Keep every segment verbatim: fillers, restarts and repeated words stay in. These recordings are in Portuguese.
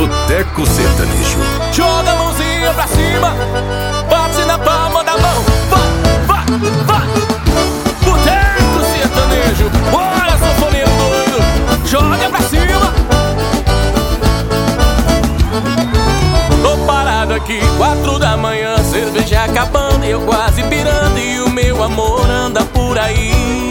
Boteco Sertanejo. Joga a mãozinha pra cima, bate na palma da mão. Vai, vai, vai. Boteco Sertanejo. Bora, sanfoneiro doido. Joga pra cima. Tô parado aqui, quatro da manhã, cerveja acabando, eu quase pirando, e o meu amor anda por aí.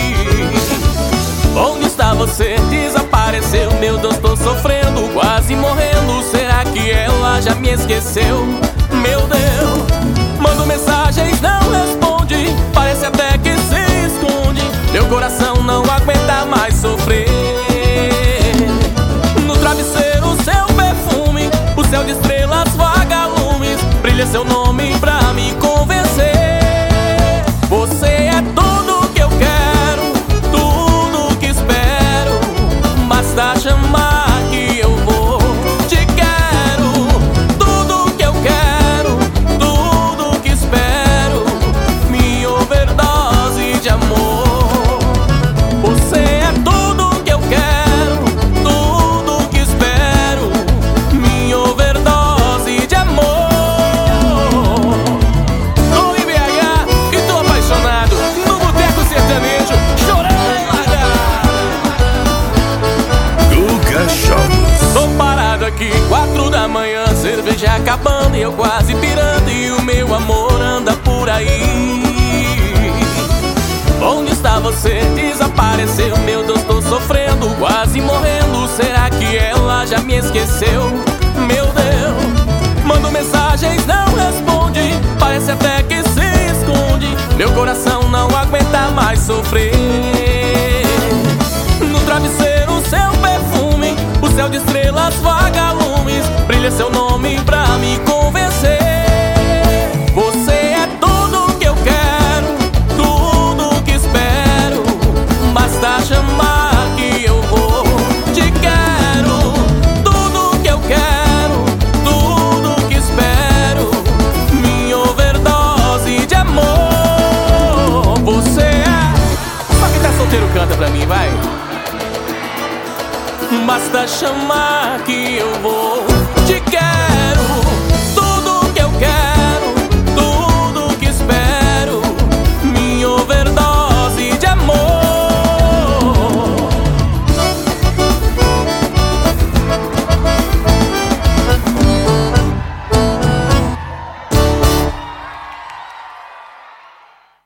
Onde está você? Desapareceu, meu Deus, tô sofrendo, quase morrendo. Será que ela já me esqueceu? Meu Deus, mando mensagens, não responde, parece até que se esconde. Meu coração não aguenta mais sofrer. No travesseiro seu perfume, o céu de estrelas vagalumes, brilha seu nome pra me convencer. Você é tudo que eu quero, tudo que espero, basta chamar que eu vou. Te quero, tudo que eu quero, tudo que espero, minha overdose de amor. Você é tudo que eu quero, tudo que espero, minha overdose de amor. Tô em B H e tô apaixonado, no Boteco Sertanejo, chorando em largar. Guga Show. Tô parado aqui, quatro da manhã, cerveja acabando e eu quase pirando, e o meu amor anda por aí. Onde está você? Desapareceu, meu Deus, tô sofrendo, quase morrendo. Será que ela já me esqueceu? Meu Deus, mando mensagens, não responde, parece até que se esconde. Meu coração não aguenta mais sofrer. No travesseiro seu perfume, o céu de estrelas vagalumes, brilha seu nome pra me convencer. Você é tudo que eu quero, tudo que espero, basta chamar que eu vou. Te quero, tudo que eu quero, tudo que espero, minha overdose de amor. Você é... Só quem tá solteiro canta pra mim, vai. Basta chamar que eu vou.